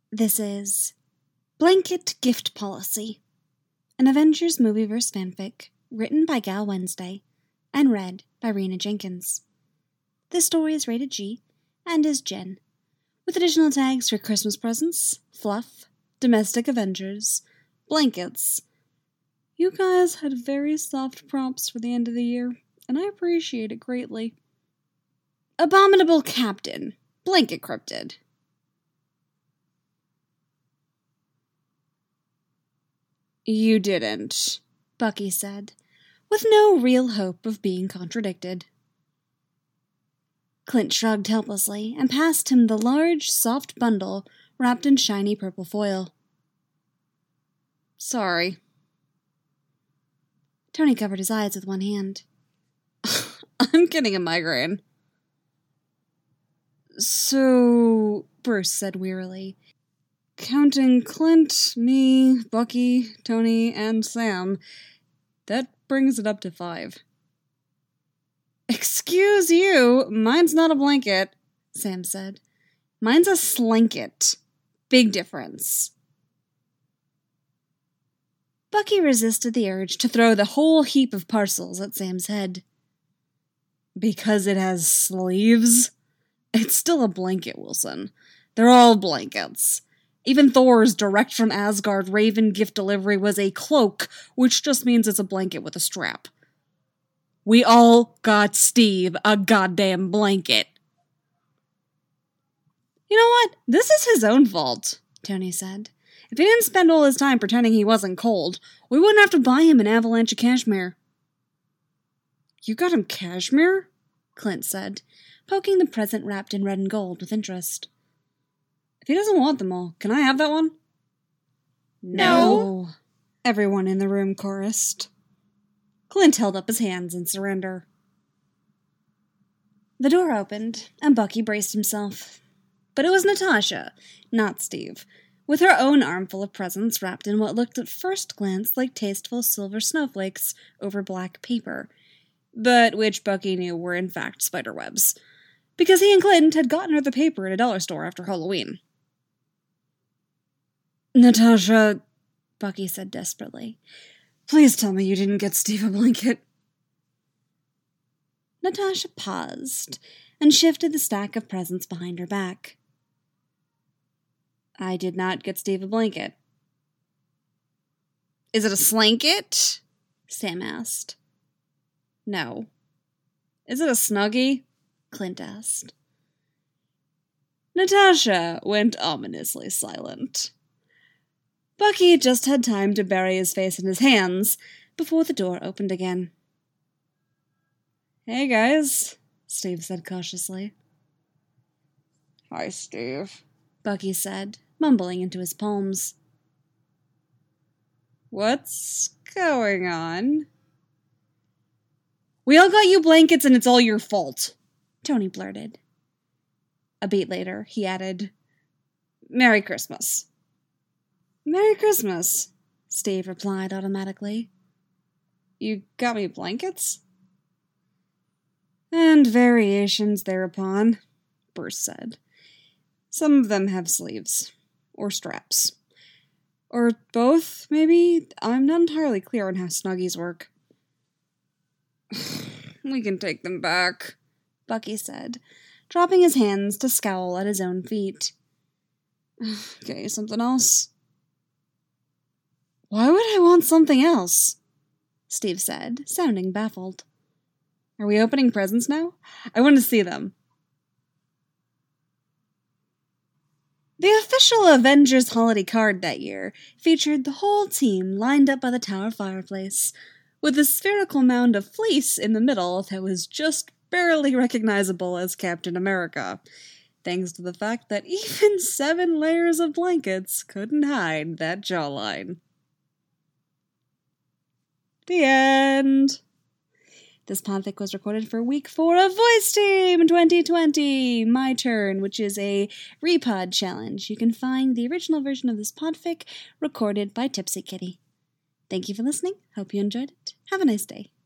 This is Blanket Gift Policy, an Avengers Movieverse fanfic written by Gal Wednesday and read by Rena Jenkins. This story is rated G and is Gen, with additional tags for Christmas presents, fluff, domestic Avengers, blankets. You guys had very soft prompts for the end of the year, and I appreciate it greatly. Abominable Captain, Blanket Cryptid. You didn't, Bucky said, with no real hope of being contradicted. Clint shrugged helplessly and passed him the large, soft bundle wrapped in shiny purple foil. Sorry. Tony covered his eyes with one hand. I'm getting a migraine. So, Bruce said wearily, counting Clint, me, Bucky, Tony, and Sam, that brings it up to 5. Excuse you, mine's not a blanket, Sam said. Mine's a slanket. Big difference. Bucky resisted the urge to throw the whole heap of parcels at Sam's head. Because it has sleeves? It's still a blanket, Wilson. They're all blankets. Even Thor's direct from Asgard Raven gift delivery was a cloak, which just means it's a blanket with a strap. We all got Steve a goddamn blanket. You know what? This is his own fault, Tony said. If he didn't spend all his time pretending he wasn't cold, we wouldn't have to buy him an avalanche of cashmere. You got him cashmere? Clint said, poking the present wrapped in red and gold with interest. If he doesn't want them all, can I have that one? No. Everyone in the room chorused. Clint held up his hands in surrender. The door opened, and Bucky braced himself. But it was Natasha, not Steve, with her own armful of presents wrapped in what looked at first glance like tasteful silver snowflakes over black paper, but which Bucky knew were in fact spiderwebs, because he and Clint had gotten her the paper at a dollar store after Halloween. Natasha, Bucky said desperately, please tell me you didn't get Steve a blanket. Natasha paused and shifted the stack of presents behind her back. I did not get Steve a blanket. Is it a slanket? Sam asked. No. Is it a snuggie? Clint asked. Natasha went ominously silent. Bucky just had time to bury his face in his hands before the door opened again. Hey, guys, Steve said cautiously. Hi, Steve, Bucky said, mumbling into his palms. What's going on? We all got you blankets and it's all your fault, Tony blurted. A beat later, he added, Merry Christmas. Merry Christmas, Steve replied automatically. You got me blankets? And variations thereupon, Bruce said. Some of them have sleeves. Or straps. Or both, maybe? I'm not entirely clear on how snuggies work. We can take them back, Bucky said, dropping his hands to scowl at his own feet. Okay, something else? Why would I want something else? Steve said, sounding baffled. Are we opening presents now? I want to see them. The official Avengers holiday card that year featured the whole team lined up by the tower fireplace, with a spherical mound of fleece in the middle that was just barely recognizable as Captain America, thanks to the fact that even 7 layers of blankets couldn't hide that jawline. The end. This podfic was recorded for week 4 of Voice Team 2020, My Turn, which is a repod challenge. You can find the original version of this podfic recorded by Tipsy Kitty. Thank you for listening. Hope you enjoyed it. Have a nice day.